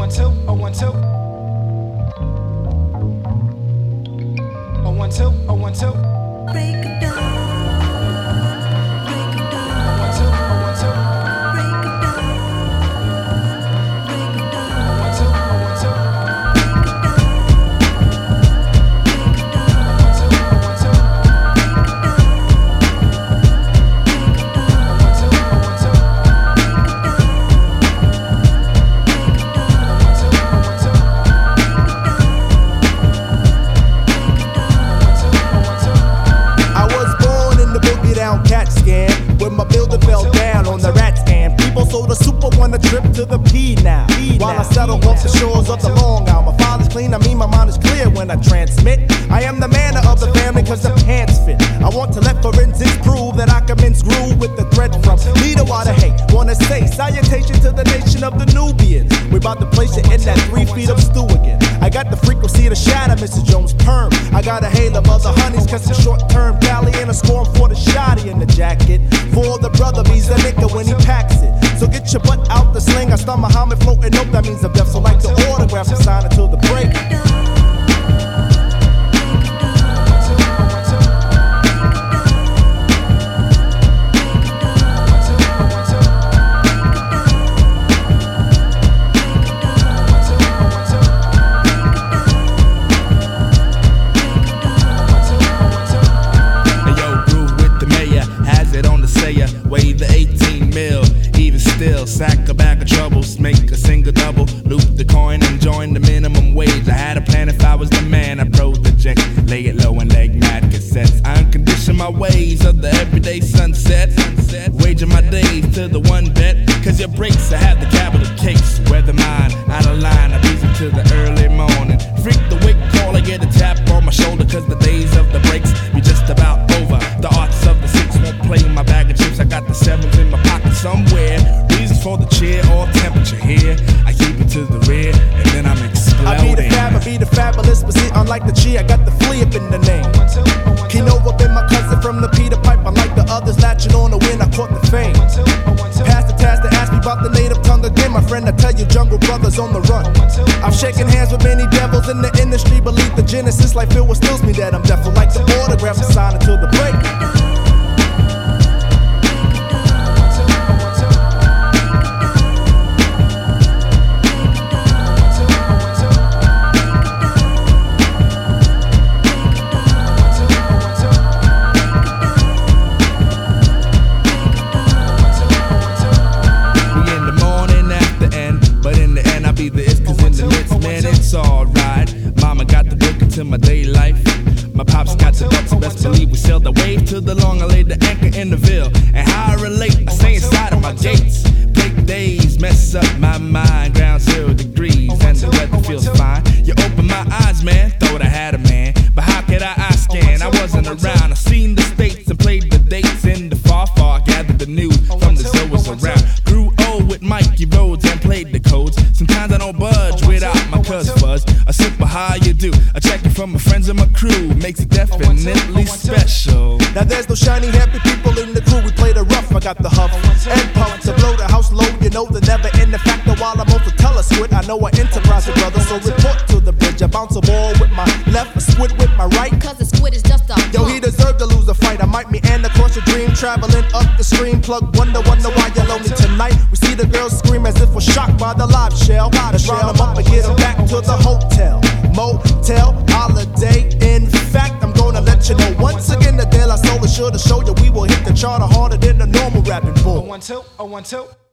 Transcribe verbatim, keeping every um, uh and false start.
one two, oh one two. Oh one two, oh one two. Break it down. Break it down. Oh one two, oh one two. Break it down. Break it down. Oh one two, oh one two. Break it down. Break it down. Oh one two, oh one two. The super want a trip to the P now. P While now. I settle P off now. The shores of the Long Island. My father's clean, I mean my mind is clear when I transmit. I am the man of the family cause the pants fit. I want to let forensics prove that I can mince groove with the thread from leader while the hate. Wanna say salutation to the nation of the Nubians. We about to place it in that three feet of stew again. I got the frequency to shatter Missus Jones' perm. I got a hail of other honeys cause it's short-term valley and a scorn for the shotty in the jacket. For the brother, he's a nigga when he packs it. So get your butt out the sling. I start Muhammad floating up, that means I'm deaf. So like the autograph, and sign until the break. Weigh the eighteen mil, even still, sack a bag of troubles, make a single double, loop the coin and join the minimum wage. I had a plan if I was the man, I project, lay it low and leg mad cassettes. I uncondition my ways of the everyday sunset, waging my days to the one bet, cause your breaks I have the capital cakes. Weather mine, out of line, I beat to the early morning. Freak the wake call, I get a tap on my shoulder, cause the days of the breaks be just about over. The arts of the six won't play my bag of chips, I got the sevens in my pocket somewhere. Reasons for the cheer or temperature here. I keep it to the rear and then I'm exploding. I be the fab, I be the fabulous, but see, unlike the G, I got the flea up in the name. Kinova been my cousin from the Peter Pipe. Unlike the others, latching on the win, I caught the fame. Pass the task to ask me about the native tongue again, my friend. I tell you, Jungle Brothers on the run. I've shaken hands with many devils in the industry. Believe the genesis, like Phil, what stills me that I'm deaf. Like the autograph, I sign until the break. It's alright. Mama got the book into my day life. My pops got the ducks, best believe we sailed the wave to the long. I laid the anchor in the Ville. And how I relate, I stay inside of my gates. Break days, mess up my mind. Ground zero degrees, and the weather feels fine. You open my eyes, man, thought I had a man. But how could I eye scan? I wasn't around. I seen the states and played the dates in the far, far. Gathered the news from the zoas around. Grew old with Mikey Rhodes and played the codes. Sometimes I don't budge without my cuz fuzz. A simple how you do, a checking from my friends and my crew makes it definitely special. Now there's no shiny happy people in the crew. We play the rough, I got the huff and pump to blow the house low. You know the never end the factor while I'm also tell a squid. I know I enterprise the brother, so report to the bridge. I bounce a ball with my left, a squid with my right. Cause the squid is just a Yo, he deserved to lose a fight. I might meander across your dream, traveling up the stream. Plug wonder, wonder why you're lonely tonight. We see the girls scream as if we're shocked by the live shell. Let's round them up and get them back to the hotel, motel, holiday. In fact, I'm gonna let you know once again the De La Soul is sure to show you we will hit the charter harder than the normal rapping bull. Oh one two, oh one two.